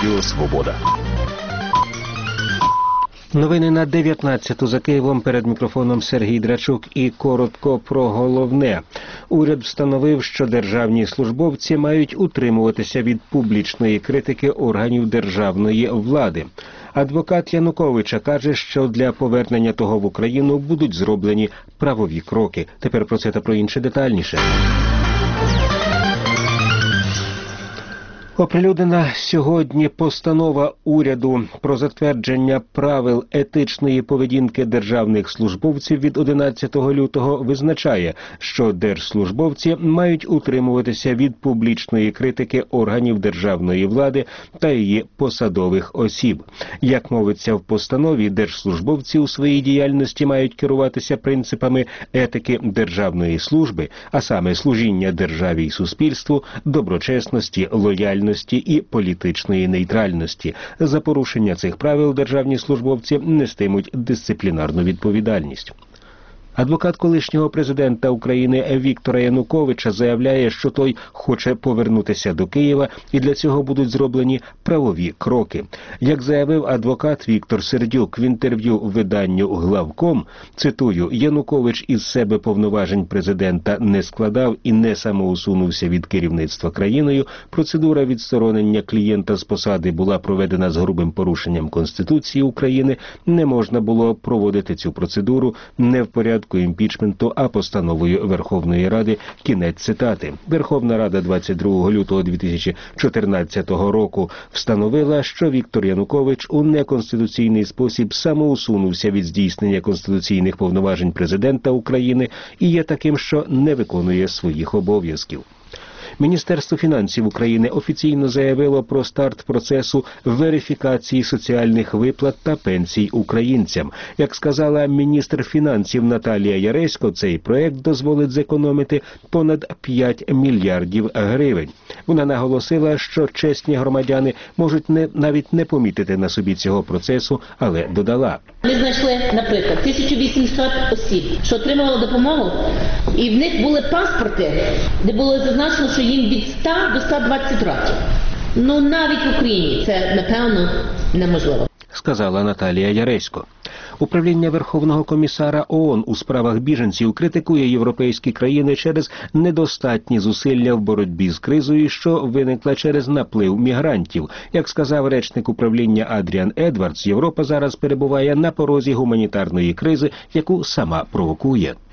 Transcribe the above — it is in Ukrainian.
Радіо Свобода. Новини на 19-ту за Києвом, перед мікрофоном Сергій Драчук, і коротко про головне. Уряд встановив, що державні службовці мають утримуватися від публічної критики органів державної влади. Адвокат Януковича каже, що для повернення того в Україну будуть зроблені правові кроки. Тепер про це та про інше детальніше. Оприлюднена сьогодні постанова уряду про затвердження правил етичної поведінки державних службовців від 11 лютого визначає, що держслужбовці мають утримуватися від публічної критики органів державної влади та її посадових осіб. Як мовиться в постанові, держслужбовці у своїй діяльності мають керуватися принципами етики державної служби, а саме служіння державі й суспільству, доброчесності, лояльності і політичної нейтральності. За порушення цих правил державні службовці нестимуть дисциплінарну відповідальність. Адвокат колишнього президента України Віктора Януковича заявляє, що той хоче повернутися до Києва, і для цього будуть зроблені правові кроки. Як заявив адвокат Віктор Сердюк в інтерв'ю виданню «Главком», цитую, «Янукович із себе повноважень президента не складав і не самоусунувся від керівництва країною. Процедура відсторонення клієнта з посади була проведена з грубим порушенням Конституції України. Не можна було проводити цю процедуру не в порядку імпічменту, а постановою Верховної Ради». Кінець цитати. Верховна Рада 22 лютого 2014 року встановила, що Віктор Янукович у неконституційний спосіб самоусунувся від здійснення конституційних повноважень президента України і є таким, що не виконує своїх обов'язків. Міністерство фінансів України офіційно заявило про старт процесу верифікації соціальних виплат та пенсій українцям. Як сказала міністр фінансів Наталія Яресько, цей проект дозволить зекономити понад 5 мільярдів гривень. Вона наголосила, що чесні громадяни можуть навіть не помітити на собі цього процесу, але додала. Ми знайшли, наприклад, 1800 осіб, що отримували допомогу, і в них були паспорти, де було зазначено, що їм від 100 до 120 років. Ну, навіть в Україні це, напевно, неможливо, сказала Наталія Яресько. Управління Верховного комісара ООН у справах біженців критикує європейські країни через недостатні зусилля в боротьбі з кризою, що виникла через наплив мігрантів. Як сказав речник управління Адріан Едвардс, Європа зараз перебуває на порозі гуманітарної кризи, яку сама провокує.